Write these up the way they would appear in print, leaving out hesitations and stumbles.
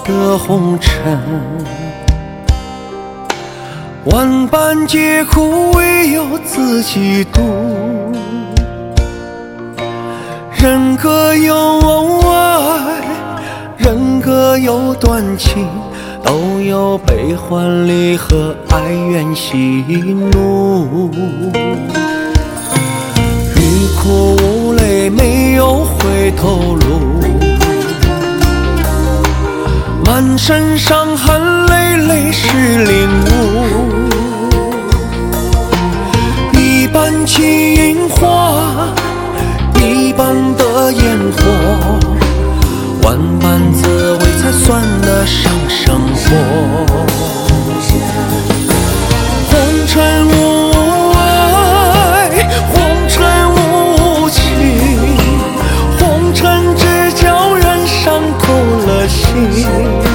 的红尘，万般皆苦，唯有自己渡。人各有爱，人各有短情，都有悲欢离合，爱怨喜怒。欲哭无泪，没有回头路，满身伤痕累累是领悟。一半起樱花，一半的烟火，万般滋味才算得上生活。红尘无爱，红尘无情，红尘只叫人伤透了心。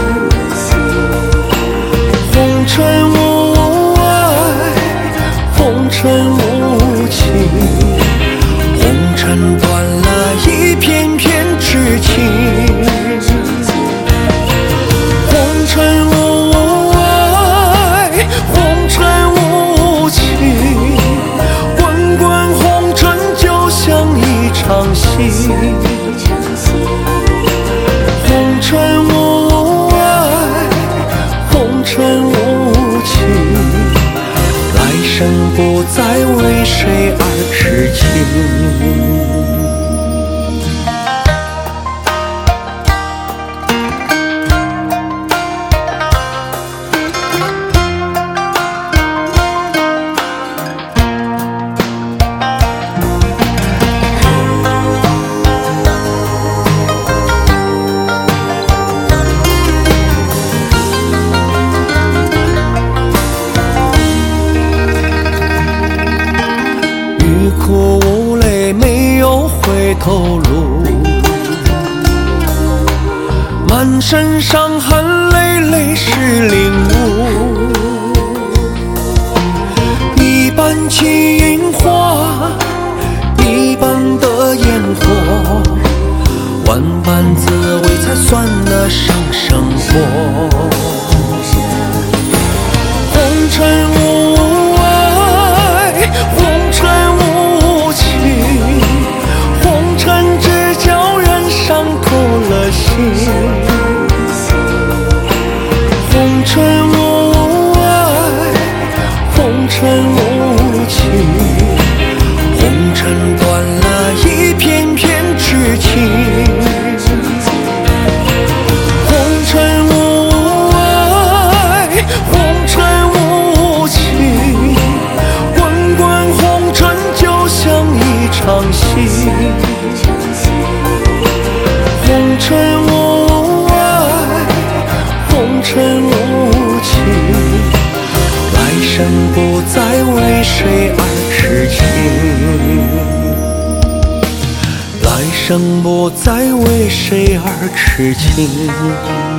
红尘无爱，红尘无情，红尘断了一片片痴情。红尘无爱，红尘无情，滚滚红尘就像一场戏。红尘无爱，红尘无情，来生不再为谁而痴情。欲哭无泪，没有回头路，满身伤痕累累是领悟。一半起樱花，一半的烟火，万般滋味才算得上生活。红尘无爱，红尘无情，红尘只叫人伤透了心。红尘无爱，红尘无情，红尘断了一片片痴情。红尘无爱，红尘无情，滚滚红尘就像一场戏。红尘无爱，红尘无情，来生不再为谁而痴情，来生不再为谁而痴情。